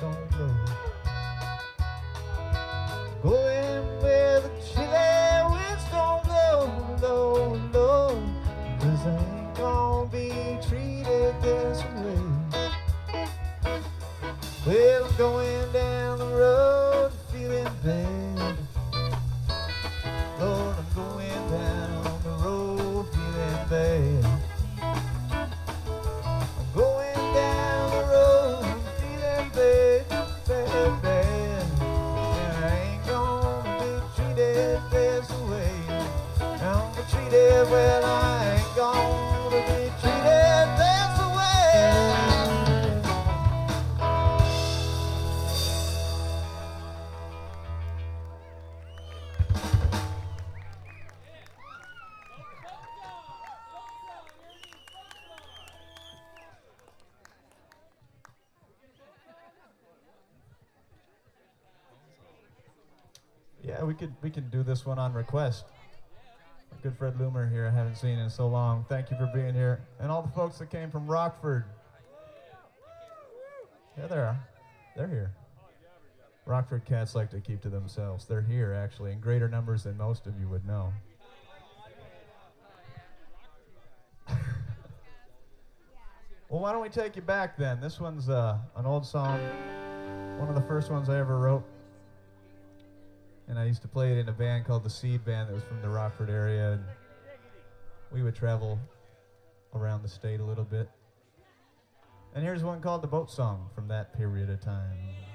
don't blow. Going where the chilly winds don't blow, blow, blow. 'Cause I ain't gonna be treated this way. Well, I'm going down the road feeling bad. Lord, I'm going down the road feeling bad. I'm going down the road feeling bad, bad, bad. And I ain't gonna be treated this way. I'm gonna treat it well, I ain't gonna be treated this way. Yeah, we can do this one on request. Our good Fred Loomer here, I haven't seen in so long. Thank you for being here. And all the folks that came from Rockford. Yeah, they're here. Rockford cats like to keep to themselves. They're here, actually, in greater numbers than most of you would know. Well, why don't we take you back then? This one's an old song, one of the first ones I ever wrote. And I used to play it in a band called the Seed Band that was from the Rockford area. And we would travel around the state a little bit. And here's one called The Boat Song from that period of time.